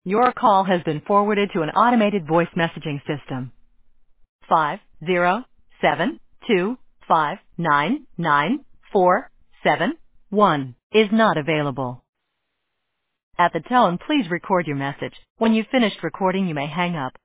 Your call has been forwarded to an automated voice messaging system. 50725994771 is not available. At the tone, please record your message. When you've finished recording, you may hang up.